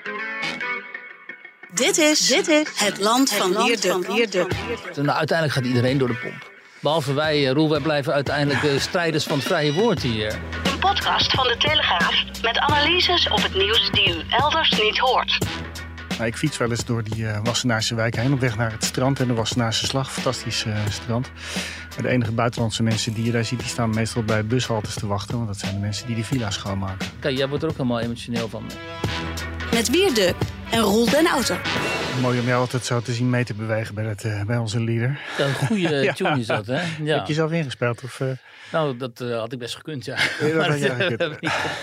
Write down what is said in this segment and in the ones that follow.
Dit is het land van Wierduk. Nou, uiteindelijk gaat iedereen door de pomp. Behalve wij, Roel, wij blijven uiteindelijk strijders van het vrije woord hier. Een podcast van De Telegraaf met analyses op het nieuws die u elders niet hoort. Nou, ik fiets wel eens door die Wassenaarse wijk heen op weg naar het strand en de Wassenaarse Slag. Fantastisch strand. Maar de enige buitenlandse mensen die je daar ziet, die staan meestal bij bushaltes te wachten. Want dat zijn de mensen die villa's schoonmaken. Kijk, jij wordt er ook helemaal emotioneel van. Met Wierduk en Roel den Outer. Mooi om jou altijd zo te zien mee te bewegen bij onze leader. Ja, een goede tune is dat, hè? Ja. Heb je zelf ingespeeld? Of, Nou, dat had ik best gekund, ja. Dat had jij gekund.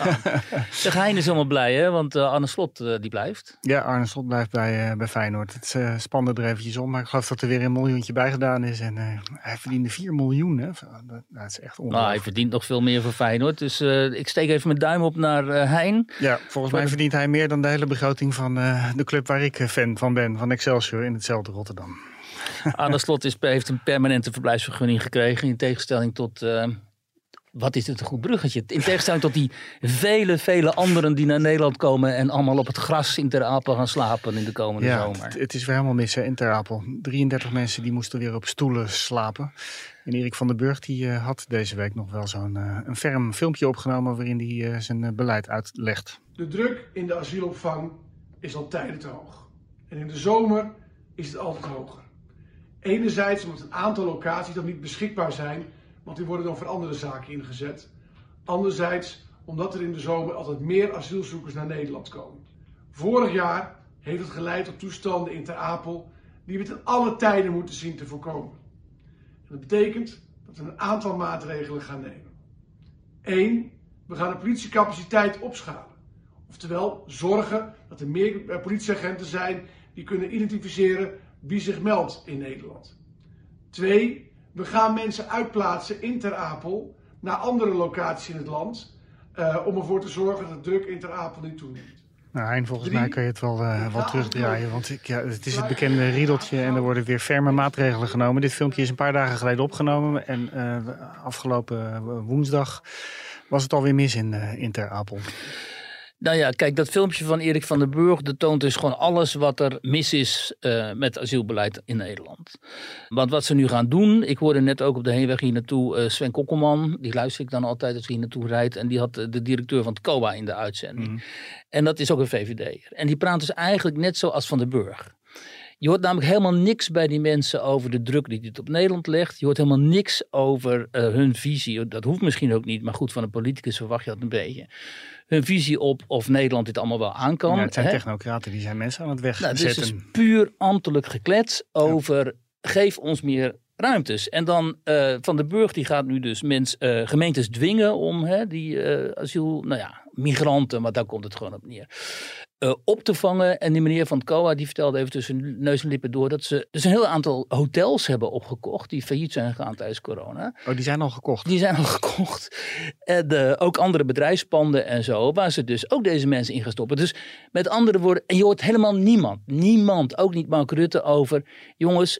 Zeg, Hein is helemaal blij, hè? Want Arne Slot, die blijft. Ja, Arne Slot blijft bij Feyenoord. Het spande er eventjes om, maar ik geloof dat er weer een miljoentje bij gedaan is. En hij verdiende 4 miljoen, hè? Dat is echt ongelooflijk. Nou, hij verdient nog veel meer voor Feyenoord. Dus ik steek even mijn duim op naar Hein. Ja, volgens mij verdient hij meer dan de hele begroting van de club waar ik fan van ben. Van Excelsior in hetzelfde Rotterdam. Arne Slot heeft een permanente verblijfsvergunning gekregen. In tegenstelling tot... wat is het een goed bruggetje? In tegenstelling tot die vele anderen die naar Nederland komen en allemaal op het gras in Ter Apel gaan slapen in de komende zomer. Het is weer helemaal mis in Ter Apel. 33 mensen die moesten weer op stoelen slapen. En Erik van den Burg die had deze week nog wel zo'n een ferm filmpje opgenomen waarin hij zijn beleid uitlegt. De druk in de asielopvang is al tijden te hoog. En in de zomer is het altijd hoger. Enerzijds omdat een aantal locaties dan niet beschikbaar zijn, want die worden dan voor andere zaken ingezet. Anderzijds omdat er in de zomer altijd meer asielzoekers naar Nederland komen. Vorig jaar heeft het geleid tot toestanden in Ter Apel die we ten alle tijden moeten zien te voorkomen. En dat betekent dat we een aantal maatregelen gaan nemen. 1. We gaan de politiecapaciteit opschalen. Oftewel zorgen dat er meer politieagenten zijn die kunnen identificeren wie zich meldt in Nederland. 2. We gaan mensen uitplaatsen in Ter Apel naar andere locaties in het land. Om ervoor te zorgen dat de druk in Ter Apel niet toeneemt. Nou, Hein, volgens mij kan je het wel terugdraaien. Want het is het bekende riedeltje en er worden weer ferme maatregelen genomen. Dit filmpje is een paar dagen geleden opgenomen. En afgelopen woensdag was het alweer mis in Ter Apel. Nou ja, kijk, dat filmpje van Erik van den Burg, dat toont dus gewoon alles wat er mis is met asielbeleid in Nederland. Want wat ze nu gaan doen, ik hoorde net ook op de heenweg hier naartoe Sven Kokkelman, die luister ik dan altijd als hij hier naartoe rijdt. En die had de directeur van het COA in de uitzending. Mm. En dat is ook een VVD'er. En die praat dus eigenlijk net zoals Van den Burg. Je hoort namelijk helemaal niks bij die mensen over de druk die dit op Nederland legt. Je hoort helemaal niks over hun visie. Dat hoeft misschien ook niet, maar goed, van een politicus verwacht je dat een beetje. Hun visie op of Nederland dit allemaal wel aan kan. Ja, het zijn technocraten, die zijn mensen aan het wegzetten. Nou, het is dus puur ambtelijk geklets over geef ons meer ruimtes. En dan Van den Burg die gaat nu dus gemeentes dwingen om die migranten, maar daar komt het gewoon op neer. Op te vangen. En die meneer van het COA die vertelde even tussen neus en lippen door dat ze dus een heel aantal hotels hebben opgekocht die failliet zijn gegaan tijdens corona. Oh, die zijn al gekocht? Die zijn al gekocht. En ook andere bedrijfspanden en zo, waar ze dus ook deze mensen in gaan stoppen. Dus met andere woorden, en je hoort helemaal niemand, ook niet Mark Rutte over, jongens,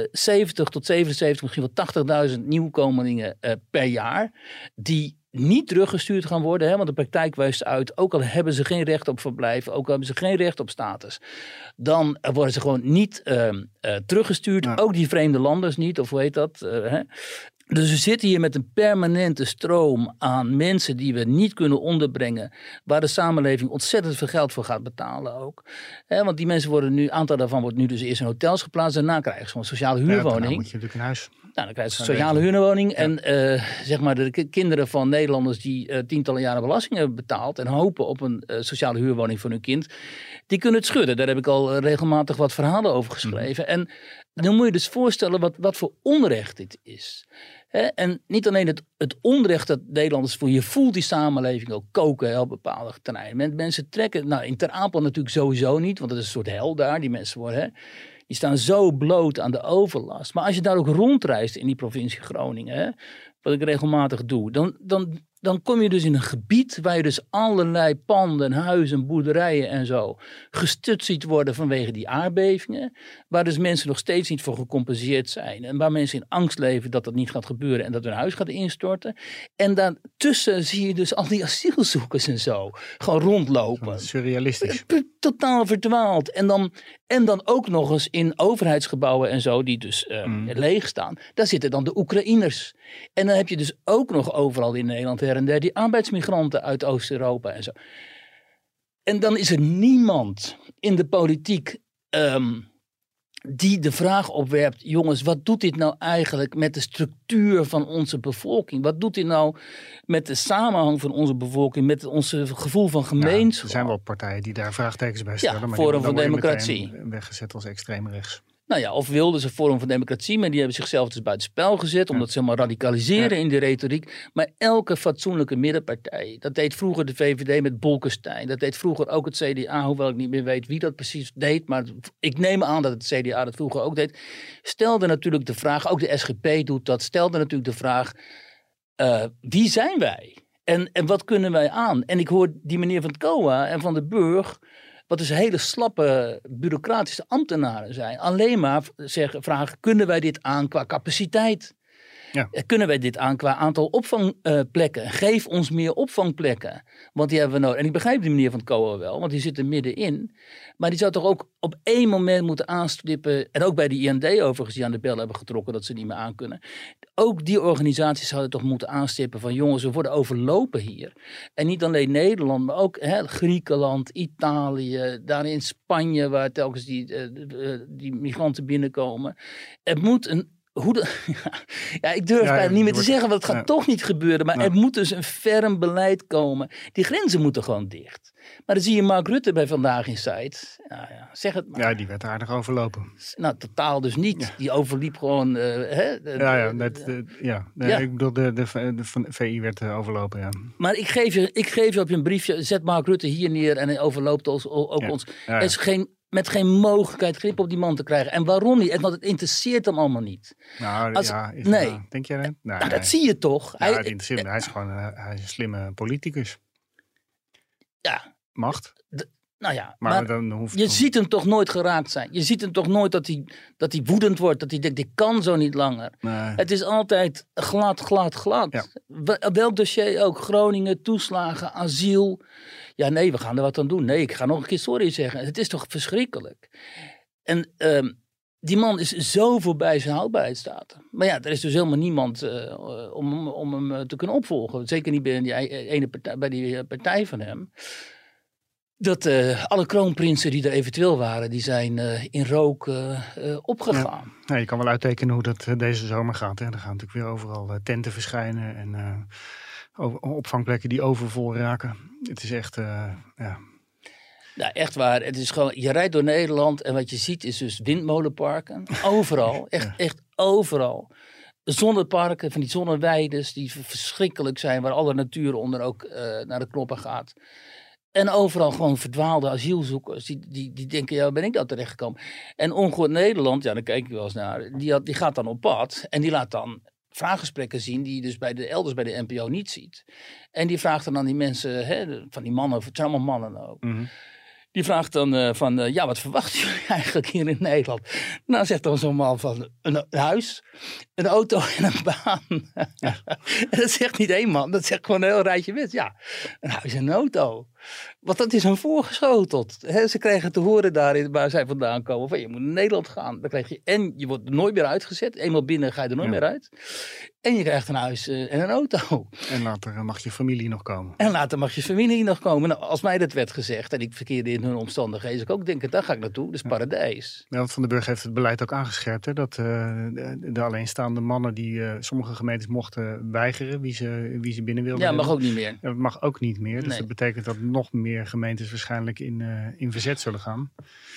70 tot 77, misschien wel 80.000 nieuwkomelingen per jaar, die niet teruggestuurd gaan worden, want de praktijk wijst uit, ook al hebben ze geen recht op verblijf, ook al hebben ze geen recht op status, dan worden ze gewoon niet teruggestuurd. Ja. Ook die vreemde landers niet, of hoe heet dat? Dus we zitten hier met een permanente stroom aan mensen die we niet kunnen onderbrengen, waar de samenleving ontzettend veel geld voor gaat betalen ook. Want die mensen worden nu, een aantal daarvan wordt nu dus eerst in hotels geplaatst en daarna krijgen ze gewoon een sociale huurwoning. Dan moet je natuurlijk een huis. Nou, dan krijgen ze een sociale huurwoning. Ja. En zeg maar de kinderen van Nederlanders die tientallen jaren belasting hebben betaald en hopen op een sociale huurwoning voor hun kind, die kunnen het schudden. Daar heb ik al regelmatig wat verhalen over geschreven. Mm. En dan moet je dus voorstellen wat voor onrecht dit is. En niet alleen het onrecht dat Nederlanders voelen. Je voelt die samenleving ook koken op bepaalde terreinen. Mensen trekken, in Ter Apel natuurlijk sowieso niet, want het is een soort hel daar. Die mensen worden, die staan zo bloot aan de overlast. Maar als je daar ook rondreist in die provincie Groningen, wat ik regelmatig doe, dan kom je dus in een gebied waar je dus allerlei panden, huizen, boerderijen en zo gestut ziet worden vanwege die aardbevingen. Waar dus mensen nog steeds niet voor gecompenseerd zijn. En waar mensen in angst leven dat dat niet gaat gebeuren en dat hun huis gaat instorten. En daartussen zie je dus al die asielzoekers en zo gewoon rondlopen. Surrealistisch. totaal verdwaald. En dan ook nog eens in overheidsgebouwen en zo, die dus leeg staan. Daar zitten dan de Oekraïners. En dan heb je dus ook nog overal in Nederland her en der die arbeidsmigranten uit Oost-Europa en zo. En dan is er niemand in de politiek die de vraag opwerpt, jongens, wat doet dit nou eigenlijk met de structuur van onze bevolking? Wat doet dit nou met de samenhang van onze bevolking, met ons gevoel van gemeenschap? Er zijn wel partijen die daar vraagtekens bij stellen, maar Forum van Democratie weggezet als extreem rechts. Nou ja, of wilden ze Forum van Democratie, maar die hebben zichzelf dus buitenspel gezet, omdat ze helemaal radicaliseren in de retoriek. Maar elke fatsoenlijke middenpartij, dat deed vroeger de VVD met Bolkestein, dat deed vroeger ook het CDA, hoewel ik niet meer weet wie dat precies deed, maar ik neem aan dat het CDA dat vroeger ook deed, stelde natuurlijk de vraag, ook de SGP doet dat, stelde natuurlijk de vraag, wie zijn wij? En wat kunnen wij aan? En ik hoor die meneer van het COA en van de Burg, wat dus hele slappe bureaucratische ambtenaren zijn, alleen maar vragen, kunnen wij dit aan qua capaciteit? Ja. Kunnen wij dit aan qua aantal opvangplekken? Geef ons meer opvangplekken. Want die hebben we nodig. En ik begrijp die meneer van het COA wel, want die zit er middenin. Maar die zou toch ook op één moment moeten aanstippen. En ook bij de IND overigens, die aan de bel hebben getrokken dat ze niet meer aankunnen. Ook die organisaties zouden toch moeten aanstippen van jongens, we worden overlopen hier. En niet alleen Nederland, maar ook Griekenland, Italië, daar in Spanje waar telkens die migranten binnenkomen. Er moet een ik durf bijna niet meer te zeggen, want het gaat toch niet gebeuren. Maar er moet dus een ferm beleid komen. Die grenzen moeten gewoon dicht. Maar dan zie je Mark Rutte bij Vandaag in Site. Zeg het maar. Ja, die werd aardig overlopen. Nou, totaal dus niet. Nee. Die overliep gewoon... Ik bedoel, de VI werd overlopen, ja. Maar ik geef je op je briefje, zet Mark Rutte hier neer en hij overloopt ons. Er is met geen mogelijkheid grip op die man te krijgen. En waarom niet? Want het interesseert hem allemaal niet. Denk jij dat? Dat zie je toch? Hij is een slimme politicus. Ja. Macht. Maar dan hoeft je ziet hem toch nooit geraakt zijn. Je ziet hem toch nooit dat hij woedend wordt. Dat hij denkt, ik kan zo niet langer. Nee. Het is altijd glad. Ja. Welk dossier ook. Groningen, toeslagen, asiel. Ja, nee, we gaan er wat aan doen. Nee, ik ga nog een keer sorry zeggen. Het is toch verschrikkelijk. En die man is zo voorbij zijn houdbaarheidsdatum. Maar ja, er is dus helemaal niemand om hem te kunnen opvolgen. Zeker niet bij die partij van hem. Dat alle kroonprinsen die er eventueel waren, die zijn in rook opgegaan. Ja. Je kan wel uittekenen hoe dat deze zomer gaat. Hè. Er gaan natuurlijk weer overal tenten verschijnen en opvangplekken die overvol raken. Het is echt, Nou, echt waar. Het is gewoon, je rijdt door Nederland en wat je ziet is dus windmolenparken. Overal, echt overal. Zonneparken, van die zonneweides die verschrikkelijk zijn, waar alle natuur onder ook naar de knoppen gaat. En overal gewoon verdwaalde asielzoekers. Die denken, ja, ben ik daar terechtgekomen? En Ongehoord Nederland, ja, daar kijk ik wel eens naar. Die gaat dan op pad en die laat dan vraaggesprekken zien die je dus elders bij de NPO niet ziet. En die vraagt dan aan die mensen, van die mannen, het zijn allemaal mannen ook. Mm-hmm. Die vraagt dan wat verwachten jullie eigenlijk hier in Nederland? Nou, zegt dan zo'n man van een huis, een auto en een baan. Ja. En dat zegt niet één man, dat zegt gewoon een heel rijtje mensen. Ja, een huis en een auto. Want dat is een voorgeschoteld. Ze kregen te horen daar waar zij vandaan komen van je moet naar Nederland gaan. Dan krijg je, en je wordt er nooit meer uitgezet. Eenmaal binnen ga je er nooit meer uit. En je krijgt een huis en een auto. En later mag je familie nog komen. Nou, als mij dat werd gezegd en ik verkeerde in hun omstandigheden, zou ik ook denken, daar ga ik naartoe. Dat is paradijs. Ja, want Van den Burg heeft het beleid ook aangescherpt. Hè, dat de alleenstaande mannen die sommige gemeentes mochten weigeren wie ze binnen wilden. Ja, mag ook niet meer. Dat mag ook niet meer. Dus dat betekent dat nog meer gemeentes waarschijnlijk in verzet zullen gaan.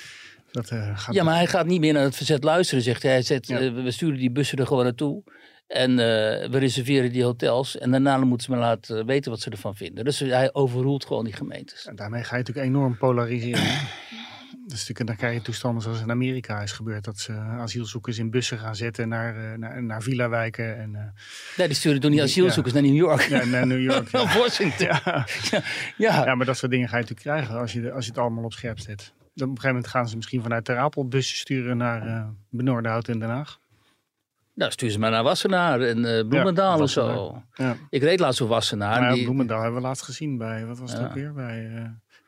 Maar hij gaat niet meer naar het verzet luisteren, zegt hij. Hij zegt, we sturen die bussen er gewoon naartoe. En we reserveren die hotels. En daarna moeten ze maar laten weten wat ze ervan vinden. Dus hij overroelt gewoon die gemeentes. En daarmee ga je natuurlijk enorm polariseren. Dus dan krijg je toestanden zoals in Amerika is gebeurd. Dat ze asielzoekers in bussen gaan zetten naar villa-wijken. En, die sturen toen die asielzoekers naar New York. Ja, naar New York. Ja. Washington. Ja, maar dat soort dingen ga je natuurlijk krijgen als je het allemaal op scherp zet. Dan op een gegeven moment gaan ze misschien vanuit Ter Apel bussen sturen naar Benoordenhout in Den Haag. Nou, stuur ze maar naar Wassenaar en Bloemendaal en zo. Ja. Ik reed laatst op Wassenaar. Bloemendaal hebben we laatst gezien bij, wat was het ook weer?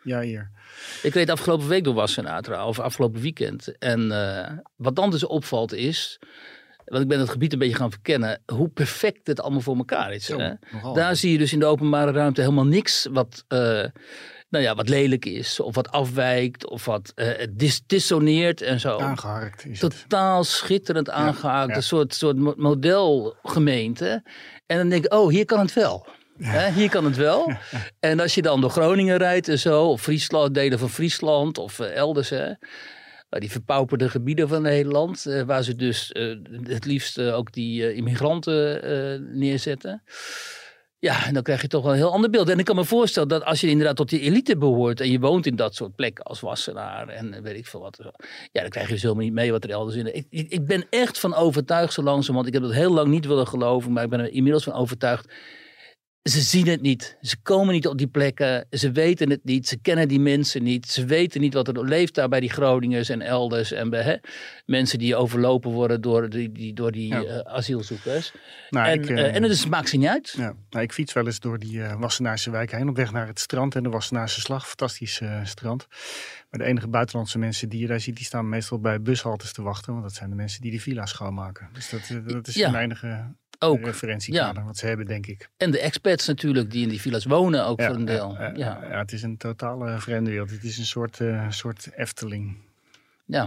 Jair. Ik reed afgelopen week door Wassenaar, of afgelopen weekend. En wat dan dus opvalt is, want ik ben het gebied een beetje gaan verkennen, hoe perfect het allemaal voor elkaar is. Zo, Hè? nogal. Daar zie je dus in de openbare ruimte helemaal niks wat wat lelijk is, of wat afwijkt, of wat dissoneert en zo. Aangeharkt is het. Totaal schitterend aangehaakt, ja. een soort modelgemeente. En dan denk ik, oh, hier kan het wel. Hier kan het wel. En als je dan door Groningen rijdt en zo, of Friesland, delen van Friesland of elders, die verpauperde gebieden van Nederland, waar ze dus het liefst ook die immigranten neerzetten. Ja, en dan krijg je toch wel een heel ander beeld. En ik kan me voorstellen dat als je inderdaad tot die elite behoort en je woont in dat soort plekken als Wassenaar en weet ik veel wat. Ja, dan krijg je dus helemaal niet mee wat er elders in. Ik ben echt van overtuigd zo langzaam, want ik heb dat heel lang niet willen geloven, maar ik ben er inmiddels van overtuigd. Ze zien het niet. Ze komen niet op die plekken. Ze weten het niet. Ze kennen die mensen niet. Ze weten niet wat er leeft daar bij die Groningers en elders. En bij mensen die overlopen worden door die asielzoekers. Nou, en het maakt ze niet uit. Ja. Nou, ik fiets wel eens door die Wassenaarse wijk heen op weg naar het strand en de Wassenaarse Slag. Fantastisch strand. Maar de enige buitenlandse mensen die je daar ziet, die staan meestal bij bushaltes te wachten. Want dat zijn de mensen die de villa's schoonmaken. Dus dat is een enige referentiekader wat ze hebben, denk ik. En de expats natuurlijk die in die villa's wonen ook voor een deel. Ja, het is een totale vreemde wereld. Het is een soort Efteling. Ja.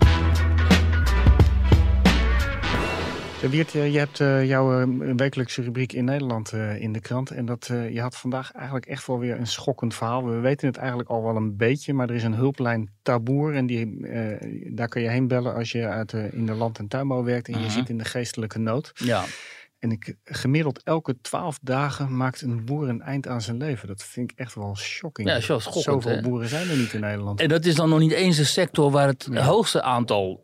Wiert, je hebt jouw wekelijkse rubriek in Nederland in de krant. En je had vandaag eigenlijk echt wel weer een schokkend verhaal. We weten het eigenlijk al wel een beetje, maar er is een hulplijn Taboer. En daar kan je heen bellen als je in de land- en tuinbouw werkt en je zit in de geestelijke nood. Ja. En gemiddeld elke 12 dagen maakt een boer een eind aan zijn leven. Dat vind ik echt wel shocking. Ja, schokkend. Zoveel boeren zijn er niet in Nederland. En dat is dan nog niet eens een sector waar het hoogste aantal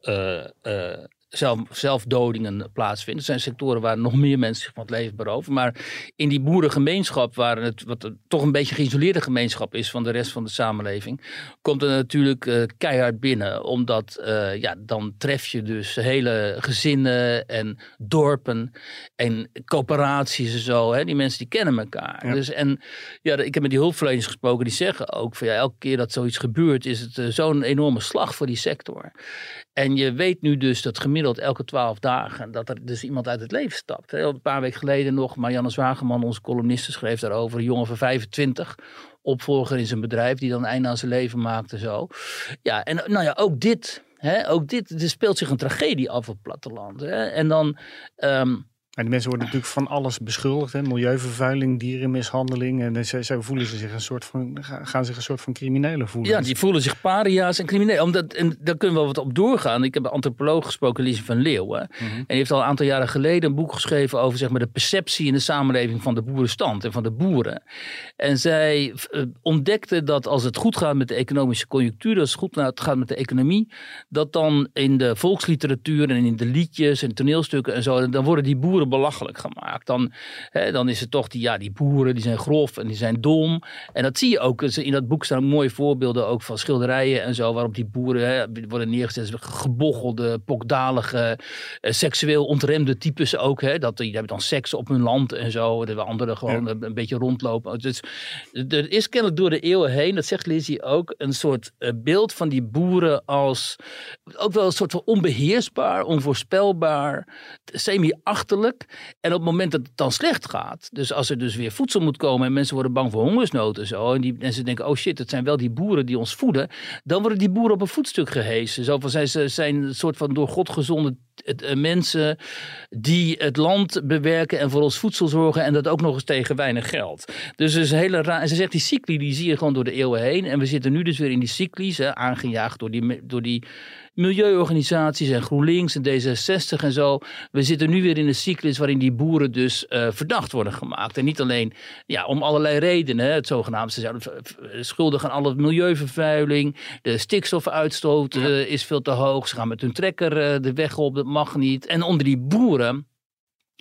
zelfdodingen plaatsvinden. Er zijn sectoren waar nog meer mensen zich van het leven beroven. Maar in die boerengemeenschap, wat toch een beetje een geïsoleerde gemeenschap is van de rest van de samenleving, komt er natuurlijk keihard binnen. Omdat dan tref je dus hele gezinnen en dorpen en coöperaties en zo. Hè? Die mensen die kennen elkaar. Ja. Dus, ik heb met die hulpverleners gesproken. Die zeggen ook van elke keer dat zoiets gebeurt is het zo'n enorme slag voor die sector. En je weet nu dus dat gemiddeld elke 12 dagen dat er dus iemand uit het leven stapt. Een paar weken geleden nog, Marianne Zwageman, onze columniste, schreef daarover. Een jongen van 25, opvolger in zijn bedrijf, die dan een einde aan zijn leven maakte zo. Ja, en ook dit. Er speelt zich een tragedie af op het platteland. Hè? En dan... En die mensen worden natuurlijk van alles beschuldigd. Hè? Milieuvervuiling, dierenmishandeling. En ze voelen zich gaan zich een soort van criminelen voelen. Ja, die voelen zich paria's en criminelen. En daar kunnen we wat op doorgaan. Ik heb een antropoloog gesproken, Lise van Leeuwen. En die heeft al een aantal jaren geleden een boek geschreven over zeg maar, de perceptie in de samenleving van de boerenstand en van de boeren. En zij ontdekte dat als het goed gaat met de economische conjunctuur, als het goed gaat met de economie, dat dan in de volksliteratuur en in de liedjes en toneelstukken en zo, dan worden die boeren belachelijk gemaakt. Dan is het toch die boeren die zijn grof en die zijn dom. En dat zie je ook. In dat boek staan mooie voorbeelden ook van schilderijen en zo, waarop die boeren worden neergezet als gebochelde, pokdalige, seksueel ontremde types ook. Die hebben dan seks op hun land en zo. De anderen gewoon een beetje rondlopen. Dus er is kennelijk door de eeuwen heen, dat zegt Lizzie ook, een soort beeld van die boeren als ook wel een soort van onbeheersbaar, onvoorspelbaar, semi-achterlijk. En op het moment dat het dan slecht gaat, dus als er dus weer voedsel moet komen en mensen worden bang voor hongersnood en zo, en ze denken, oh shit, het zijn wel die boeren die ons voeden, dan worden die boeren op een voetstuk gehesen. Zo van, zij zijn een soort van door God gezonde mensen die het land bewerken en voor ons voedsel zorgen en dat ook nog eens tegen weinig geld. Dus het is hele raar. En ze zegt, die cycli die zie je gewoon door de eeuwen heen en we zitten nu dus weer in die cycli's, aangejaagd door die milieuorganisaties en GroenLinks en D66 en zo. We zitten nu weer in een cyclus waarin die boeren dus verdacht worden gemaakt. En niet alleen om allerlei redenen. Het zogenaamde, ze zijn schuldig aan alle milieuvervuiling. De stikstofuitstoot is veel te hoog. Ze gaan met hun trekker de weg op, dat mag niet. En onder die boeren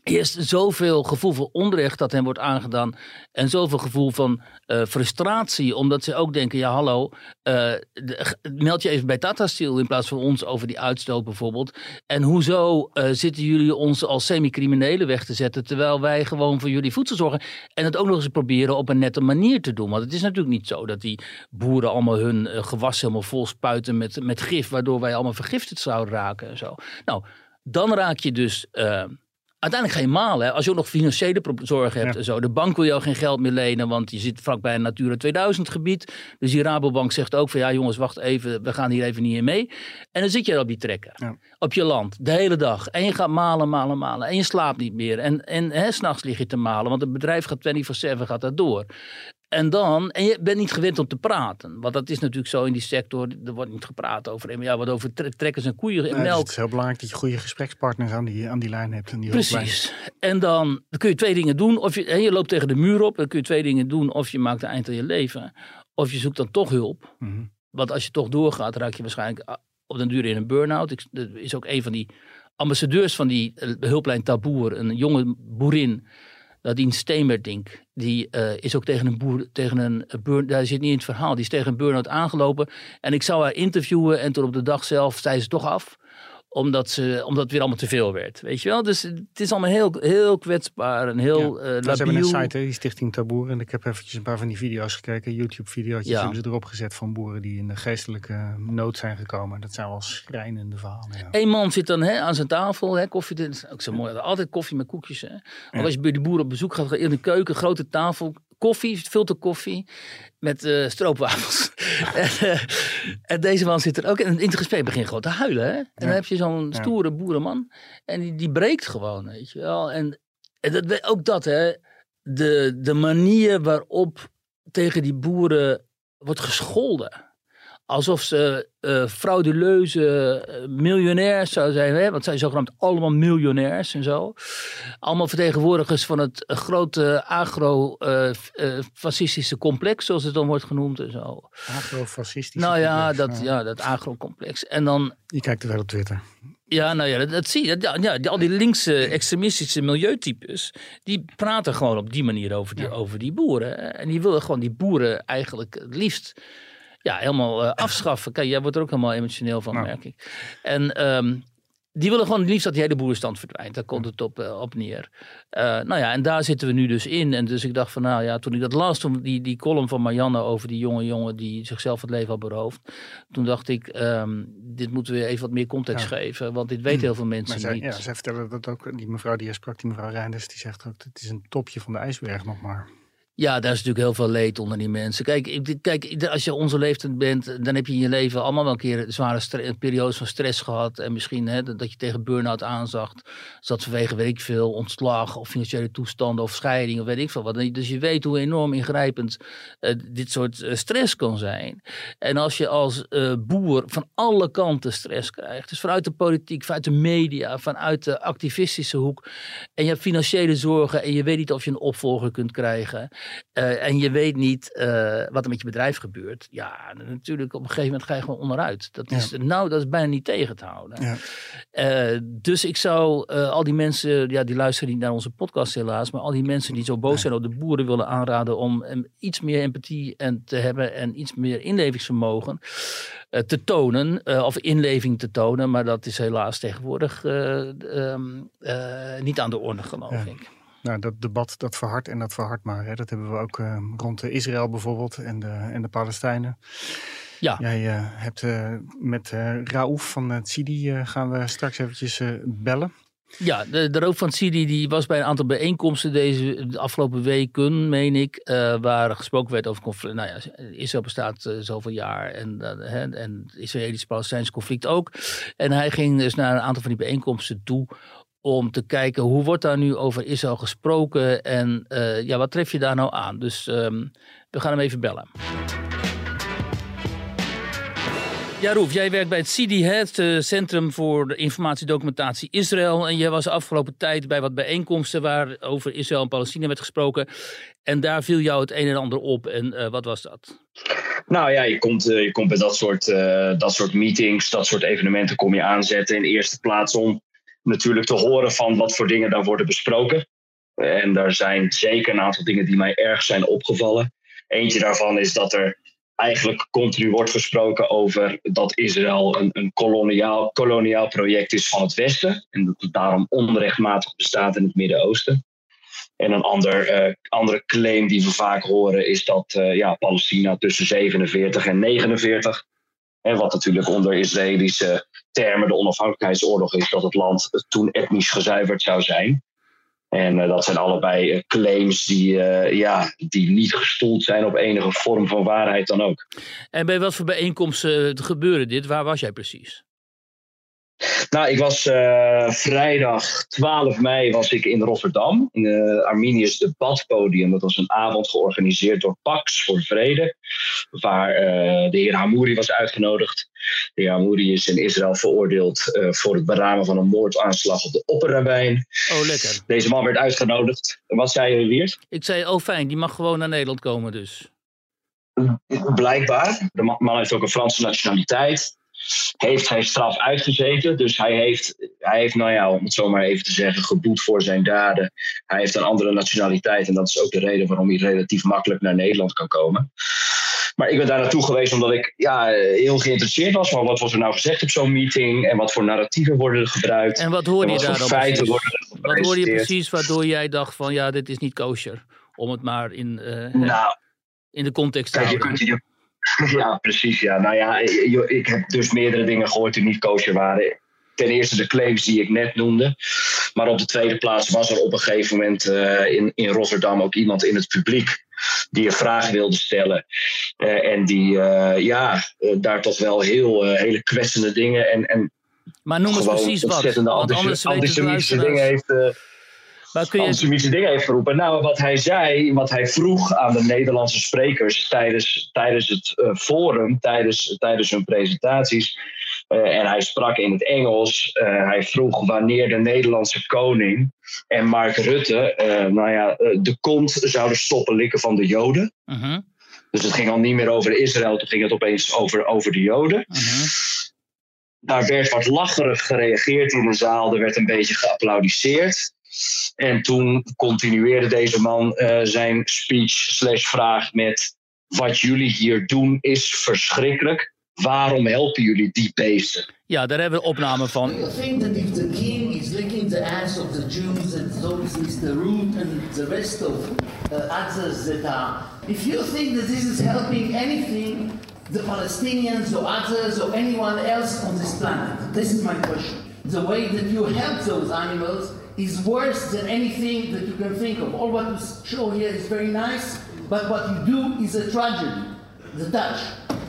Eerst zoveel gevoel van onrecht dat hen wordt aangedaan. En zoveel gevoel van frustratie. Omdat ze ook denken, ja hallo, meld je even bij Tata Steel in plaats van ons over die uitstoot bijvoorbeeld. En hoezo zitten jullie ons als semi-criminelen weg te zetten, terwijl wij gewoon voor jullie voedsel zorgen. En het ook nog eens proberen op een nette manier te doen. Want het is natuurlijk niet zo dat die boeren allemaal hun gewassen helemaal vol spuiten met gif, waardoor wij allemaal vergiftigd zouden raken en zo. Nou, dan raak je dus... Uiteindelijk ga je malen. Hè? Als je ook nog financiële zorgen hebt en zo. De bank wil jou geen geld meer lenen, want je zit vlakbij een Natura 2000 gebied. Dus die Rabobank zegt ook van ja jongens, wacht even, we gaan hier even niet in mee. En dan zit je op die trekker. Ja. Op je land, de hele dag. En je gaat malen. En je slaapt niet meer. En 's nachts lig je te malen, want het bedrijf gaat 24/7 gaat dat door. En je bent niet gewend om te praten. Want dat is natuurlijk zo in die sector. Er wordt niet gepraat over. Ja, wat over trekkers en koeien en melk. Het is heel belangrijk dat je goede gesprekspartners aan die lijn hebt. Precies. En dan kun je 2 dingen doen. Of je loopt tegen de muur op. Dan kun je 2 dingen doen. Of je maakt een eind aan je leven. Of je zoekt dan toch hulp. Mm-hmm. Want als je toch doorgaat, raak je waarschijnlijk op den duur in een burn-out. Er is ook een van die ambassadeurs van die hulplijn Taboer. Een jonge boerin. Nadine Steenmerdink, die is ook tegen een burn, daar zit niet in het verhaal, die is tegen een burn-out aangelopen. En ik zou haar interviewen en toen op de dag zelf zei ze toch af. Omdat het weer allemaal te veel werd. Weet je wel? Dus het is allemaal heel, heel kwetsbaar en heel labiel. Ze hebben een site, die Stichting Taboer. En ik heb eventjes een paar van die video's gekeken. YouTube-video's hebben ze erop gezet van boeren die in de geestelijke nood zijn gekomen. Dat zijn wel schrijnende verhalen. Ja. Eén man zit dan aan zijn tafel. Koffie, dat is ook zo mooi. Altijd koffie met koekjes. Hè. Maar als je bij de boeren op bezoek gaat, in de keuken, grote tafel. Koffie, filterkoffie met stroopwafels. En deze man zit er ook. En in het gesprek begint gewoon te huilen. Hè? En dan heb je zo'n stoere boerenman. En die breekt gewoon, weet je wel. En ook dat, hè. De manier waarop tegen die boeren wordt gescholden. Alsof ze frauduleuze miljonairs zouden zijn. Hè? Want het zijn zogenaamd allemaal miljonairs en zo. Allemaal vertegenwoordigers van het grote agro-fascistische complex, zoals het dan wordt genoemd en zo. Agrofascistische complex. Dat agro-complex. En dan... Je kijkt er wel op Twitter. Ja, nou ja, dat zie je. Al die linkse extremistische milieutypes, die praten gewoon op die manier over die boeren. En die willen gewoon die boeren eigenlijk het liefst... Ja, helemaal afschaffen. Kijk, jij wordt er ook helemaal emotioneel van, merk ik. En die willen gewoon het liefst dat die hele boerenstand verdwijnt. Daar komt het op neer. En daar zitten we nu dus in. En dus ik dacht van, toen ik dat las, toen die column van Marianne over die jonge jongen die zichzelf het leven had beroofd. Toen dacht ik, dit moeten we even wat meer context geven. Want dit weten heel veel mensen niet. Ja, zij vertellen dat ook. Die mevrouw die je sprak, die mevrouw Reinders, die zegt ook, het is een topje van de ijsberg nog maar. Ja, daar is natuurlijk heel veel leed onder die mensen. Kijk, als je onze leeftijd bent, dan heb je in je leven allemaal wel een keer zware periodes van stress gehad. En misschien dat je tegen burn-out aanzagt. Zat vanwege, weet ik veel, ontslag of financiële toestanden of scheiding of weet ik veel wat. Dus je weet hoe enorm ingrijpend dit soort stress kan zijn. En als je als boer van alle kanten stress krijgt. Dus vanuit de politiek, vanuit de media, vanuit de activistische hoek. En je hebt financiële zorgen en je weet niet of je een opvolger kunt krijgen. En je weet niet wat er met je bedrijf gebeurt. Ja, natuurlijk op een gegeven moment ga je gewoon onderuit. Dat is bijna niet tegen te houden. Ja. Dus ik zou al die mensen, die luisteren niet naar onze podcast helaas, maar al die mensen die zo boos zijn op de boeren willen aanraden om iets meer empathie te hebben en iets meer inlevingsvermogen te tonen, of inleving te tonen. Maar dat is helaas tegenwoordig niet aan de orde, geloof ik. Nou, dat debat, dat verhardt maar. Hè. Dat hebben we ook rond Israël bijvoorbeeld en de Palestijnen. Ja. Jij hebt met Raouf van het Sidi gaan we straks eventjes bellen. Ja, de Raouf van Sidi die was bij een aantal bijeenkomsten de afgelopen weken, meen ik, waar gesproken werd over conflict. Nou ja, Israël bestaat zoveel jaar en het Israëlisch-Palestijns conflict ook. En hij ging dus naar een aantal van die bijeenkomsten toe om te kijken hoe wordt daar nu over Israël gesproken en wat tref je daar nou aan? Dus we gaan hem even bellen. Ja, Roef, jij werkt bij het CIDI, het Centrum voor de Informatie en Documentatie Israël. En jij was de afgelopen tijd bij wat bijeenkomsten waar over Israël en Palestina werd gesproken. En daar viel jou het een en ander op. En wat was dat? Nou ja, je komt bij dat soort meetings, dat soort evenementen kom je aanzetten in de eerste plaats om natuurlijk te horen van wat voor dingen daar worden besproken. En daar zijn zeker een aantal dingen die mij erg zijn opgevallen. Eentje daarvan is dat er eigenlijk continu wordt gesproken over dat Israël een koloniaal project is van het Westen. En dat het daarom onrechtmatig bestaat in het Midden-Oosten. En een andere claim die we vaak horen is dat Palestina tussen 47 en 49... wat natuurlijk onder Israëlische termen de onafhankelijkheidsoorlog is, dat het land toen etnisch gezuiverd zou zijn. En dat zijn allebei claims die niet gestoeld zijn op enige vorm van waarheid dan ook. En bij wat voor bijeenkomsten gebeurde dit? Waar was jij precies? Nou, ik was vrijdag 12 mei was ik in Rotterdam, in Arminius Debatpodium. Dat was een avond georganiseerd door Pax voor de Vrede, waar de heer Hamouri was uitgenodigd. De heer Hamouri is in Israël veroordeeld voor het beramen van een moordaanslag op de opperrabijn. Oh, lekker. Deze man werd uitgenodigd. Wat zei je, Wiert? Ik zei, fijn, die mag gewoon naar Nederland komen dus. Blijkbaar. De man heeft ook een Franse nationaliteit. Heeft zijn straf uitgezeten. Dus hij heeft, om het zo maar even te zeggen, geboet voor zijn daden. Hij heeft een andere nationaliteit. En dat is ook de reden waarom hij relatief makkelijk naar Nederland kan komen. Maar ik ben daar naartoe geweest omdat ik heel geïnteresseerd was. Maar wat wordt er nou gezegd op zo'n meeting? En wat voor narratieven worden er gebruikt? En wat hoorde je daar dan precies? Wat hoorde je precies waardoor jij dacht van dit is niet kosher? Om het maar in de context te houden. Ja, precies. Ja. Nou ja, ik heb dus meerdere dingen gehoord die niet kosher waren. Ten eerste de claims die ik net noemde. Maar op de tweede plaats was er op een gegeven moment in Rotterdam ook iemand in het publiek die een vraag wilde stellen. En die daar toch wel hele kwetsende dingen en maar noem eens precies wat. Antisemitische dingen heeft... Antisemitische dingen heeft geroepen. Nou, wat hij vroeg aan de Nederlandse sprekers tijdens het forum, tijdens hun presentaties. En hij sprak in het Engels. Hij vroeg wanneer de Nederlandse koning en Mark Rutte de kont zouden stoppen likken van de Joden. Uh-huh. Dus het ging al niet meer over Israël, toen ging het opeens over de Joden. Uh-huh. Daar werd wat lacherig gereageerd in de zaal, er werd een beetje geapplaudisseerd. En toen continueerde deze man zijn speech/vraag met: wat jullie hier doen is verschrikkelijk. Waarom helpen jullie die beesten? Ja, daar hebben we opname van. I think that if the king is licking the ass of the Jews and so is the root and the rest of others that are. If you think that this is helping anything, the Palestinians or others or anyone else on this planet, this is my question. The way that you help those animals is worse than anything that you can think of. All what you show here is very nice, but what you do is a tragedy. The Dutch.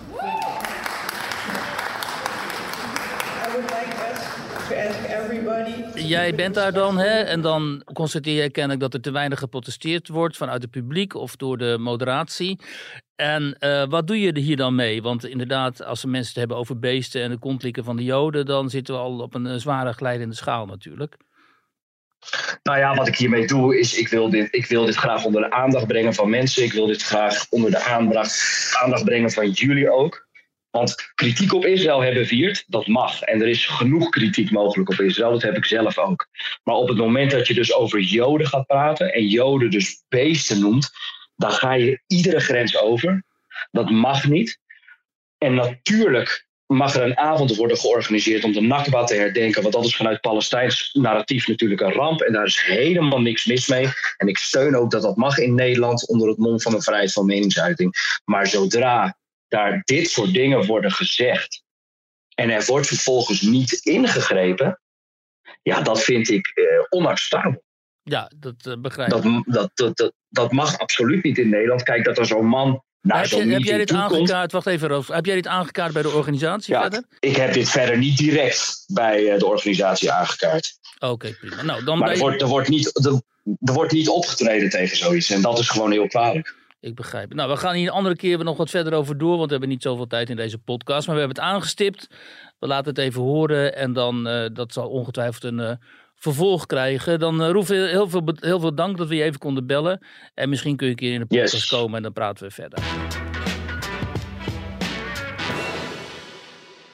I would like to ask everybody. Jij bent daar dan, hè? En dan constateer jij kennelijk dat er te weinig geprotesteerd wordt vanuit het publiek of door de moderatie. En wat doe je hier dan mee? Want inderdaad, als we mensen het hebben over beesten en de kontlikken van de Joden, dan zitten we al op een zware glijdende schaal natuurlijk. Nou ja, wat ik hiermee doe is, ik wil dit graag onder de aandacht brengen van mensen. Ik wil dit graag onder de aandacht brengen van jullie ook. Want kritiek op Israël hebben Wiert, dat mag. En er is genoeg kritiek mogelijk op Israël, dat heb ik zelf ook. Maar op het moment dat je dus over Joden gaat praten en Joden dus beesten noemt, dan ga je iedere grens over. Dat mag niet. En natuurlijk mag er een avond worden georganiseerd om de Nakba te herdenken. Want dat is vanuit Palestijns narratief natuurlijk een ramp. En daar is helemaal niks mis mee. En ik steun ook dat dat mag in Nederland onder het mom van de vrijheid van meningsuiting. Maar zodra daar dit soort dingen worden gezegd en er wordt vervolgens niet ingegrepen, ja, dat vind ik onacceptabel. Ja, dat begrijp ik. Dat mag absoluut niet in Nederland. Kijk, dat er zo'n man naar zo'n meeting heb jij dit toekomt. aangekaart? Wacht even, Rolf. Heb jij dit aangekaart bij de organisatie verder? Ik heb dit verder niet direct bij de organisatie aangekaart. Oké, prima. Nou, dan maar er wordt niet opgetreden tegen zoiets. En dat is gewoon heel kwalijk. Ik begrijp het. Nou, we gaan hier een andere keer nog wat verder over door, want we hebben niet zoveel tijd in deze podcast. Maar we hebben het aangestipt. We laten het even horen en dan, dat zal ongetwijfeld een vervolg krijgen. Dan Roef, heel veel dank dat we je even konden bellen. En misschien kun je een keer in de podcast komen en dan praten we verder.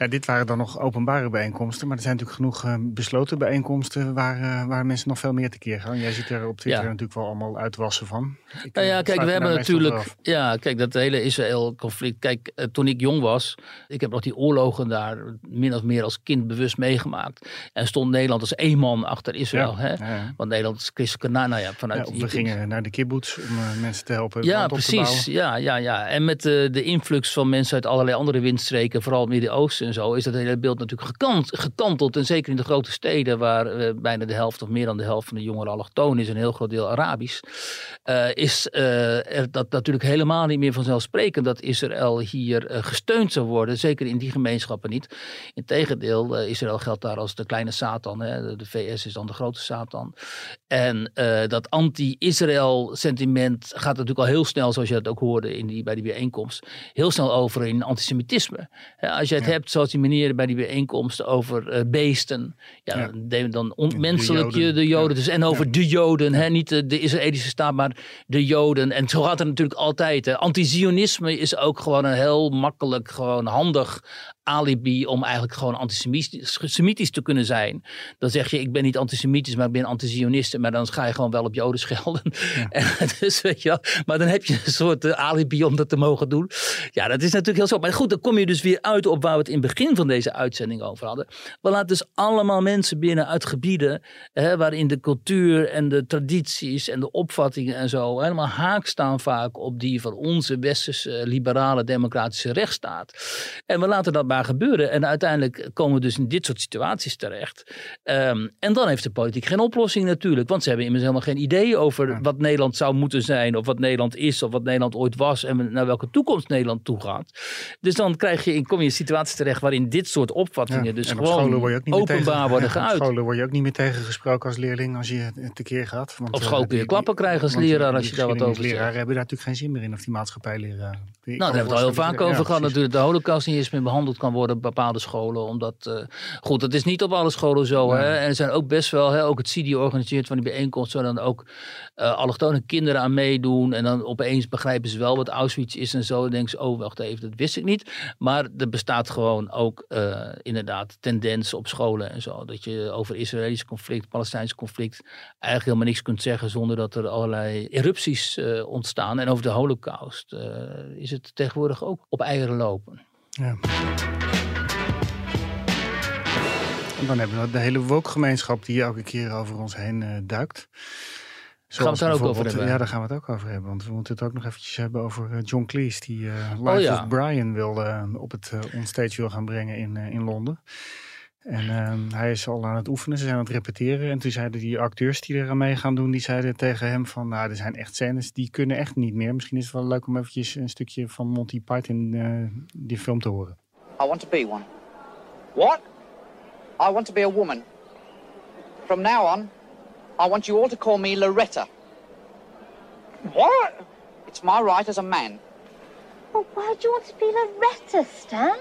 Ja, dit waren dan nog openbare bijeenkomsten. Maar er zijn natuurlijk genoeg besloten bijeenkomsten waar mensen nog veel meer tekeer gaan. Jij ziet er op Twitter natuurlijk wel allemaal uitwassen van. Kijk, we hebben natuurlijk... Ja, kijk, dat hele Israël-conflict. Kijk, toen ik jong was, ik heb nog die oorlogen daar min of meer als kind bewust meegemaakt. En stond Nederland als één man achter Israël. Ja, hè? Ja. Want Nederland is christelijk. Vanuit we gingen naar de kibbutz om mensen te helpen. Ja, precies. Ja. En met de influx van mensen uit allerlei andere windstreken, vooral het Midden-Oosten en zo, is dat hele beeld natuurlijk gekanteld. En zeker in de grote steden, waar bijna de helft of meer dan de helft van de jongeren allochtoon is, een heel groot deel Arabisch, is dat natuurlijk helemaal niet meer vanzelfsprekend dat Israël hier gesteund zou worden. Zeker in die gemeenschappen niet. Integendeel, Israël geldt daar als de kleine Satan. Hè. De VS is dan de grote Satan. En dat anti-Israël sentiment gaat natuurlijk al heel snel, zoals je dat ook hoorde bij die bijeenkomst, heel snel over in antisemitisme. Als je het hebt, zoals die meneer bij die bijeenkomst, over beesten, dan ontmenselijk je de Joden. Dus, en over de Joden, niet de Israëlische staat, maar de Joden. En zo gaat het natuurlijk altijd. Anti-Zionisme is ook gewoon een heel makkelijk, gewoon handig alibi om eigenlijk gewoon antisemitisch te kunnen zijn. Dan zeg je, ik ben niet antisemitisch, maar ik ben anti-Zionist. Maar dan ga je gewoon wel op Joden schelden. Ja. Dus, weet je wel, maar dan heb je een soort alibi om dat te mogen doen. Ja, dat is natuurlijk heel zo. Maar goed, dan kom je dus weer uit op waar we het in het begin van deze uitzending over hadden. We laten dus allemaal mensen binnen uit gebieden waarin de cultuur en de tradities en de opvattingen en zo helemaal haak staan vaak op die van onze westerse liberale democratische rechtsstaat. En we laten dat maar gebeuren. En uiteindelijk komen we dus in dit soort situaties terecht. En dan heeft de politiek geen oplossing natuurlijk. Want ze hebben immers helemaal geen idee over wat Nederland zou moeten zijn. Of wat Nederland is. Of wat Nederland ooit was. En naar welke toekomst Nederland toe gaat. Dus dan kom je in een situatie terecht waarin dit soort opvattingen dus gewoon openbaar worden geuit. Op scholen word je ook niet meer tegengesproken als leerling als je tekeer gaat. Want, op school kun je klappen krijgen als leraar als je daar wat over zegt. Leraren hebben daar natuurlijk geen zin meer in. Of die maatschappijleraar. Daar hebben we het al heel vaak over gehad natuurlijk. De holocaust niet eens meer behandeld kan worden op bepaalde scholen. Omdat, goed, dat is niet op alle scholen zo. Nee. Hè? En er zijn ook best wel, ook het CIDI organiseert van die bijeenkomst, waar dan ook allochtone kinderen aan meedoen. En dan opeens begrijpen ze wel wat Auschwitz is en zo. Dan denken ze, wacht even, dat wist ik niet. Maar er bestaat gewoon ook inderdaad tendens op scholen en zo. Dat je over Israëlisch conflict, Palestijnse conflict eigenlijk helemaal niks kunt zeggen zonder dat er allerlei erupties ontstaan. En over de holocaust is het tegenwoordig ook op eieren lopen. Ja. En dan hebben we de hele woke-gemeenschap die elke keer over ons heen duikt. Gaan we het daar ook over hebben? Ja, daar gaan we het ook over hebben. Want we moeten het ook nog eventjes hebben over John Cleese, die Life of Brian op het onstage wil gaan brengen in Londen. En hij is al aan het oefenen, ze zijn aan het repeteren. En toen zeiden die acteurs die er aan mee gaan doen, die zeiden tegen hem van, er zijn echt scènes die kunnen echt niet meer. Misschien is het wel leuk om eventjes een stukje van Monty Python die film te horen. I want to be one. What? I want to be a woman. From now on, I want you all to call me Loretta. What? It's my right as a man. Well, why do you want to be Loretta, Stan?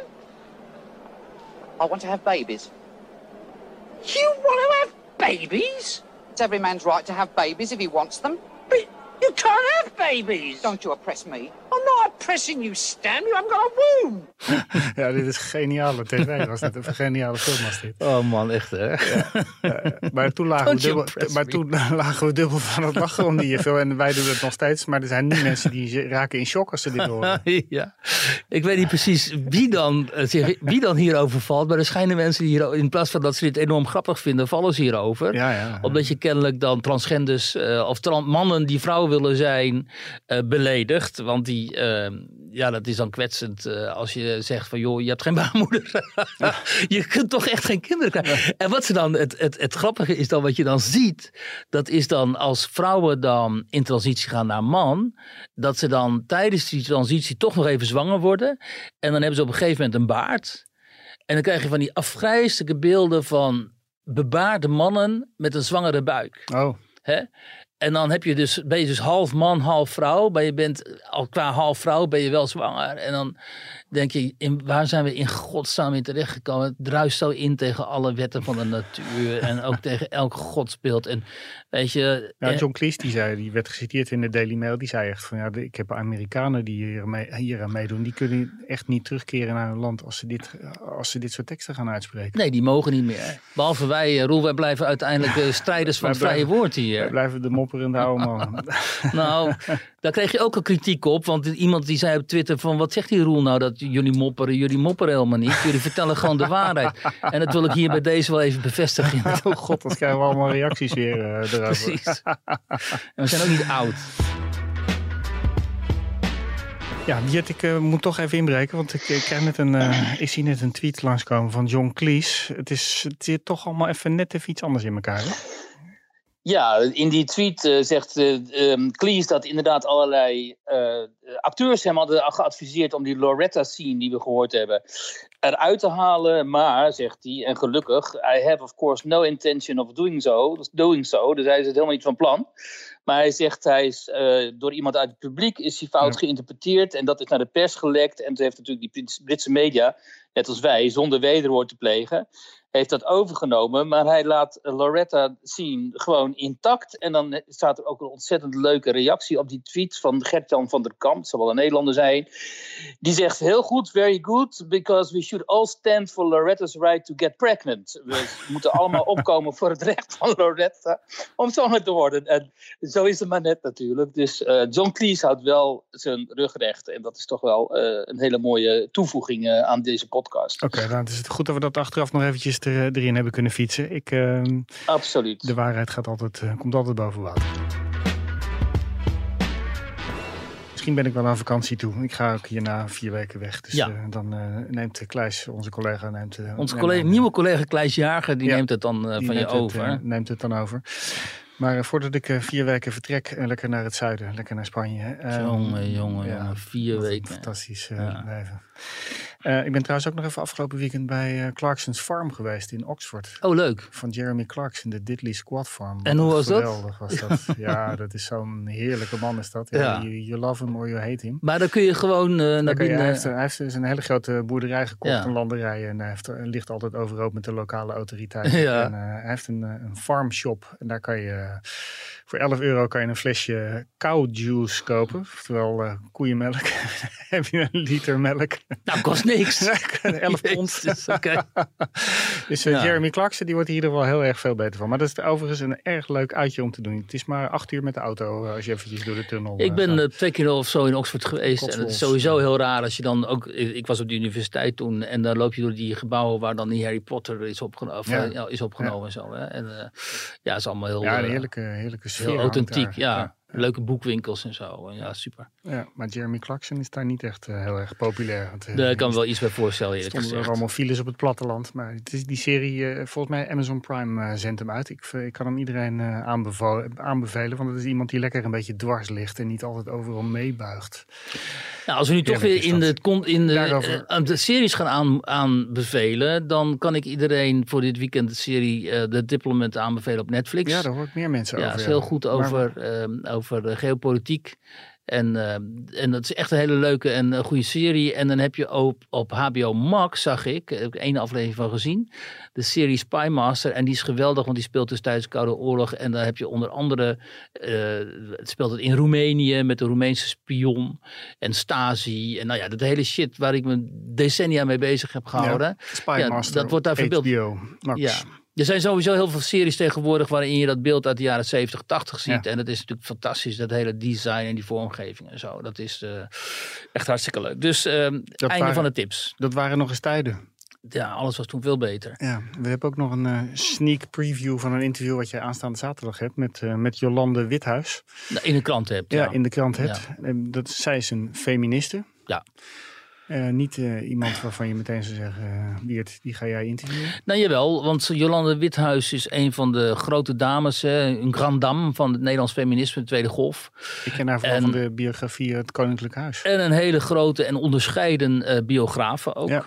I want to have babies. You want to have babies? It's every man's right to have babies if he wants them. But you can't have babies. Don't you oppress me. I'm not oppressing you, Stan. You haven't got a womb. Ja, dit is geniale tv. Was dit een geniale film was dit. Oh man, echt hè? Maar toen lagen we dubbel van het lachen om die film. En wij doen het nog steeds. Maar er zijn nu mensen die raken in shock als ze dit horen. Ja. Ik weet niet precies wie dan hierover valt. Maar er schijnen mensen die hier, in plaats van dat ze dit enorm grappig vinden, vallen ze hierover. Ja. Omdat je kennelijk dan transgenders of mannen die vrouw willen zijn beledigt. Want dat is dan kwetsend als je zegt van joh, je hebt geen baarmoeder. Je kunt toch echt geen kinderen krijgen. Ja. En wat ze dan, het grappige is dan wat je dan ziet, dat is dan als vrouwen dan in transitie gaan naar man, dat ze dan tijdens die transitie toch nog even zwanger worden. En dan hebben ze op een gegeven moment een baard. En dan krijg je van die afgrijselijke beelden van bebaarde mannen met een zwangere buik. Oh. Hè? En dan ben je dus half man, half vrouw. Maar je bent al qua half vrouw ben je wel zwanger. En dan denk je, waar zijn we in godsnaam in terechtgekomen? Het druist zo in tegen alle wetten van de natuur en ook tegen elk godsbeeld. En weet je... John Cleese, die werd geciteerd in de Daily Mail, die zei echt van ik heb Amerikanen die hier aan meedoen. Die kunnen echt niet terugkeren naar hun land als ze dit soort teksten gaan uitspreken. Nee, die mogen niet meer. Behalve wij, Roel, wij blijven uiteindelijk strijders van het vrije woord hier. Wij blijven de mopperende oude man. Nou, daar kreeg je ook al kritiek op. Want iemand die zei op Twitter van, wat zegt die Roel nou dat jullie mopperen helemaal niet. Jullie vertellen gewoon de waarheid. En dat wil ik hier bij deze wel even bevestigen. Oh god, dat krijgen we allemaal reacties weer erover. Precies. En we zijn ook niet oud. Ja, Jet, ik moet toch even inbreken, want ik zie net een tweet langskomen van John Cleese. Het zit toch allemaal net even iets anders in elkaar, hè? Ja, in die tweet zegt Cleese dat inderdaad allerlei acteurs hem hadden geadviseerd om die Loretta-scene die we gehoord hebben eruit te halen. Maar, zegt hij, en gelukkig, I have of course no intention of doing so. Dus hij is het helemaal niet van plan. Maar hij zegt, door iemand uit het publiek is hij fout geïnterpreteerd en dat is naar de pers gelekt. En toen heeft natuurlijk die Britse media, net als wij, zonder wederwoord te plegen, heeft dat overgenomen, maar hij laat Loretta zien gewoon intact. En dan staat er ook een ontzettend leuke reactie op die tweet van Gert-Jan van der Kamp, het zal wel een Nederlander zijn. Die zegt heel goed, very good, because we should all stand for Loretta's right to get pregnant. We moeten allemaal opkomen voor het recht van Loretta om zwanger te worden. En zo is het maar net natuurlijk. Dus John Cleese houdt wel zijn rug recht. En dat is toch wel een hele mooie toevoeging aan deze podcast. Oké, dan is het goed dat we dat achteraf nog eventjes erin hebben kunnen fietsen. Absoluut. De waarheid komt altijd boven water. Misschien ben ik wel aan vakantie toe. Ik ga ook hierna 4 weken weg. Dus dan neemt Kleis, onze collega... Nieuwe collega Kleis Jager, die neemt het dan van je over. Neemt het dan over. Maar voordat ik 4 weken vertrek, lekker naar het zuiden, lekker naar Spanje. Jongen, 4 weken. Fantastisch leven. Ik ben trouwens ook nog even afgelopen weekend bij Clarkson's Farm geweest in Oxford. Oh, leuk. Van Jeremy Clarkson, de Diddley Squad Farm. En hoe was dat? Geweldig was dat. Ja, dat is zo'n heerlijke man is dat. Ja. You love him or you hate him. Maar dan kun je gewoon naar binnen... Hij heeft dus een hele grote boerderij gekocht, een landerij. En hij ligt altijd overhoop met de lokale autoriteiten. Ja. En hij heeft een farmshop. En daar kan je... Voor €11 kan je een flesje cow juice kopen. Oftewel koeienmelk. Heb je een liter melk. Nou, kost niks. 11 pond. Dus Jeremy Clarkson, die wordt hier in ieder geval heel erg veel beter van. Maar dat is overigens een erg leuk uitje om te doen. Het is maar 8 uur met de auto als je eventjes door de tunnel Ik ben 2 keer of zo in Oxford geweest. En het is sowieso heel raar als je dan ook... Ik was op de universiteit toen. En dan loop je door die gebouwen waar dan die Harry Potter is opgenomen. En zo, hè. En het is allemaal heel... Ja, een heerlijke sfeer. Heel authentiek, ja. Leuke boekwinkels en zo. Ja, super. Ja, maar Jeremy Clarkson is daar niet echt heel erg populair. Want, daar kan me wel iets bij voorstellen, eerlijk gezegd. Er allemaal files op het platteland. Maar het is die serie, volgens mij Amazon Prime zendt hem uit. Ik kan hem iedereen aanbevelen. Want het is iemand die lekker een beetje dwars ligt en niet altijd overal meebuigt. Nou, als we nu toch weer in de series gaan aanbevelen, dan kan ik iedereen voor dit weekend de serie The Diplomat aanbevelen op Netflix. Ja, daar hoor ik meer mensen over. Ja, het is heel goed over geopolitiek. En dat is echt een hele leuke en goede serie. En dan heb je op HBO Max, zag ik, heb ik 1 aflevering van gezien, de serie Spy Master. En die is geweldig, want die speelt dus tijdens de Koude Oorlog. En dan heb je onder andere, het speelt het in Roemenië met de Roemeense spion en Stasi. En nou ja, dat hele shit waar ik me decennia mee bezig heb gehouden. Ja, Spy Master, dat wordt daar verbeeld. HBO Max. Ja. Er zijn sowieso heel veel series tegenwoordig waarin je dat beeld uit de jaren 70, 80 ziet. Ja. En dat is natuurlijk fantastisch, dat hele design en die vormgeving en zo. Dat is echt hartstikke leuk. Dus einde van de tips. Dat waren nog eens tijden. Ja, alles was toen veel beter. Ja, we hebben ook nog een sneak preview van een interview wat je aanstaande zaterdag hebt met Jolande Withuis. In de krant hebt. Ja, in de krant hebt. Ja. Zij is een feministe. Ja. Niet iemand waarvan je meteen zou zeggen, Wiert, die ga jij interviewen? Nou jawel, want Jolande Withuis is een van de grote dames, een grand dame van het Nederlands feminisme, de Tweede Golf. Ik ken haar vooral van de biografie Het Koninklijk Huis. En een hele grote en onderscheiden biografe ook. Ja.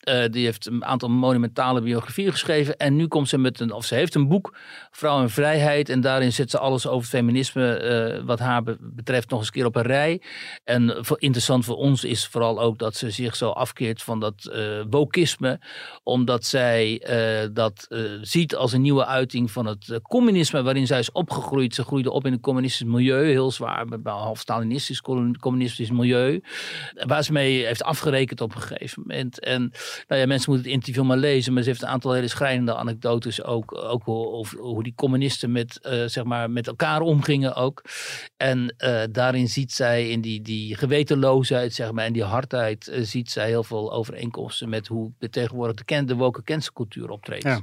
Die heeft een aantal monumentale biografieën geschreven. En nu komt ze ze heeft een boek, Vrouw en Vrijheid. En daarin zet ze alles over het feminisme, wat haar betreft, nog eens een keer op een rij. En interessant voor ons is vooral ook dat ze zich zo afkeert van dat wokisme. Omdat zij dat ziet als een nieuwe uiting van het communisme, waarin zij is opgegroeid. Ze groeide op in een communistisch milieu, heel zwaar, met een half Stalinistisch communistisch milieu. Waar ze mee heeft afgerekend op een gegeven moment. En mensen moeten het interview maar lezen, maar ze heeft een aantal hele schrijnende anekdotes ook hoe die communisten met elkaar omgingen ook. En daarin ziet zij in die gewetenloosheid, zeg maar, en die hardheid, ziet zij heel veel overeenkomsten met hoe tegenwoordig de woke cancelcultuur optreedt. Ja.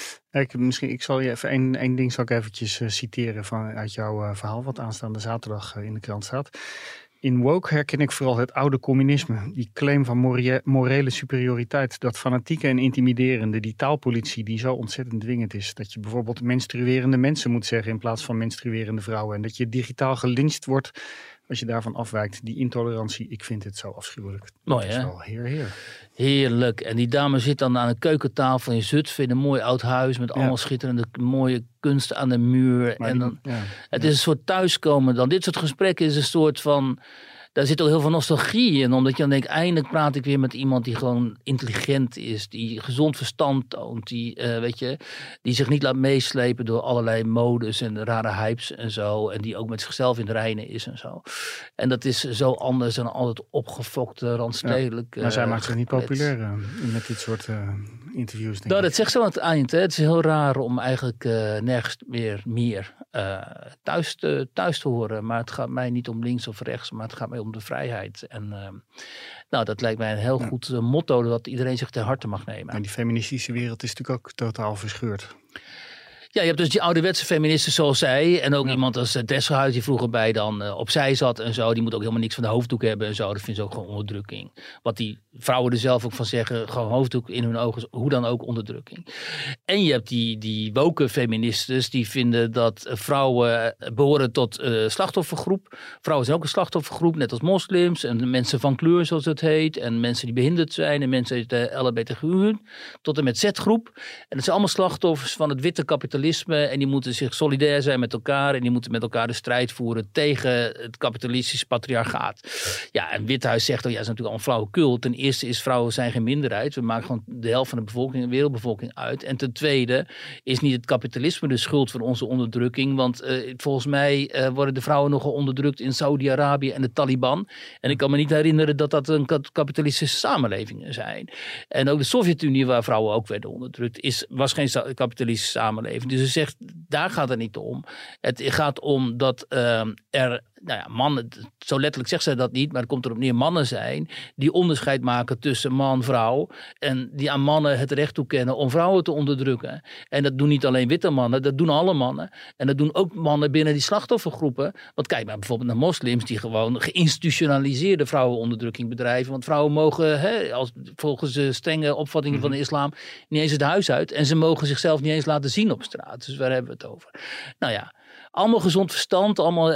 Ik zal je even één ding eventjes citeren uit jouw verhaal, wat aanstaande zaterdag in de krant staat. In woke herken ik vooral het oude communisme, die claim van morele superioriteit, dat fanatieke en intimiderende, die taalpolitie die zo ontzettend dwingend is, dat je bijvoorbeeld menstruerende mensen moet zeggen in plaats van menstruerende vrouwen en dat je digitaal gelyncht wordt als je daarvan afwijkt. Die intolerantie, ik vind het zo afschuwelijk. Mooi, dat is hè? wel heer. Heerlijk. En die dame zit dan aan een keukentafel in Zutphen in een mooi oud huis met allemaal schitterende mooie kunst aan de muur. Het is een soort thuiskomen dan. Dit soort gesprekken is een soort van... Daar zit ook heel veel nostalgie in, omdat je dan denkt, eindelijk praat ik weer met iemand die gewoon intelligent is, die gezond verstand toont, die zich niet laat meeslepen door allerlei modes en rare hypes en zo, en die ook met zichzelf in het reinen is en zo. En dat is zo anders dan altijd opgefokte, randstedelijk. Maar zij maakt zich niet populair met dit soort interviews. Dat zegt ze aan het eind. Hè. Het is heel raar om eigenlijk nergens meer thuis te horen. Maar het gaat mij niet om links of rechts, maar het gaat mij om de vrijheid. En dat lijkt mij een heel goed motto dat iedereen zich ter harte mag nemen. En die feministische wereld is natuurlijk ook totaal verscheurd. Ja, je hebt dus die ouderwetse feministen zoals zij. En ook iemand als Desselhuis die vroeger bij dan opzij zat en zo. Die moet ook helemaal niks van de hoofddoek hebben en zo. Dat vindt ze ook gewoon onderdrukking. Wat die vrouwen er zelf ook van zeggen. Gewoon hoofddoek in hun ogen. Hoe dan ook onderdrukking. En je hebt die woke feministes. Die vinden dat vrouwen behoren tot slachtoffergroep. Vrouwen zijn ook een slachtoffergroep. Net als moslims. En mensen van kleur zoals het heet. En mensen die behinderd zijn. En mensen uit de LHBTQ. Tot en met Z-groep. En dat zijn allemaal slachtoffers van het witte kapitalisme. En die moeten zich solidair zijn met elkaar. En die moeten met elkaar de strijd voeren tegen het kapitalistische patriarchaat. Ja, en Withuis zegt, dat is natuurlijk al een flauwekul. Ten eerste is vrouwen zijn geen minderheid. We maken gewoon de helft van de bevolking, de wereldbevolking uit. En ten tweede is niet het kapitalisme de schuld van onze onderdrukking. Want volgens mij worden de vrouwen nogal onderdrukt in Saudi-Arabië en de Taliban. En ik kan me niet herinneren dat een kapitalistische samenlevingen zijn. En ook de Sovjet-Unie, waar vrouwen ook werden onderdrukt, was geen kapitalistische samenleving. Dus ze zegt, daar gaat het niet om. Het gaat om dat mannen, zo letterlijk zegt zij dat niet, maar het komt erop neer, mannen zijn die onderscheid maken tussen man en vrouw en die aan mannen het recht toekennen om vrouwen te onderdrukken. En dat doen niet alleen witte mannen, dat doen alle mannen. En dat doen ook mannen binnen die slachtoffergroepen. Want kijk maar bijvoorbeeld naar moslims die gewoon geïnstitutionaliseerde vrouwenonderdrukking bedrijven. Want vrouwen mogen, volgens de strenge opvattingen van de islam, niet eens het huis uit. En ze mogen zichzelf niet eens laten zien op straat. Dus waar hebben we het over? Nou ja, allemaal gezond verstand, allemaal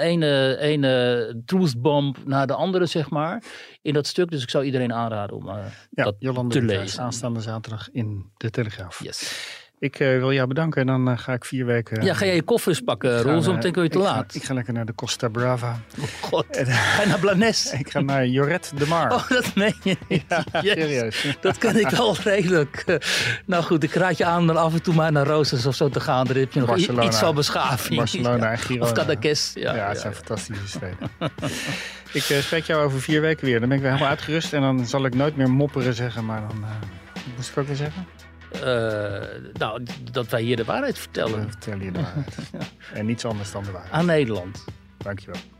ene truthbomb naar de andere, zeg maar, in dat stuk. Dus ik zou iedereen aanraden om dat te lezen. Aanstaande zaterdag in de Telegraaf. Yes. Ik wil jou bedanken en dan ga ik 4 weken... Ja, ga jij je koffers pakken, Roel? Zo meteen kun je te laat. Ik ga lekker naar de Costa Brava. Oh god, ga je naar Blanes? Ik ga naar Lloret de Mar. Oh, dat meen je niet. Ja, serieus. Dat kan ik wel redelijk. Nou goed, ik raad je aan af en toe maar naar Roosters of zo te gaan. Daar heb je nog iets van beschaving. Barcelona en Girona. Of Cadaqués. Ja, het zijn fantastische steden. Ik spreek jou over 4 weken weer. Dan ben ik weer helemaal uitgerust. En dan zal ik nooit meer mopperen zeggen. Maar dan moest ik ook weer zeggen? Dat wij hier de waarheid vertellen. We vertellen je de waarheid. En niets anders dan de waarheid. Aan Nederland. Dankjewel.